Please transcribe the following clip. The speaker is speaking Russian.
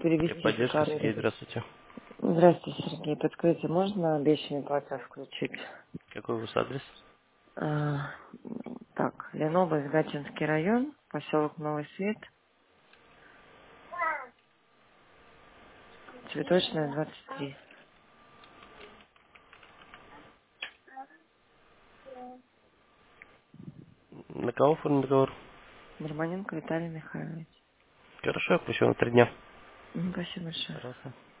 перевести с Поддержка, карты. Сергей, здравствуйте. Здравствуйте, Сергей. Подскажите, можно обещанный платеж включить? Какой у вас адрес? А, так, Ленобласть, Гатчинский район, поселок Новый Свет, Цветочная, 23. На кого оформлен договор? Барманенко Виталий Михайлович. Хорошо, еще на 3 дня. Спасибо большое. Пожалуйста.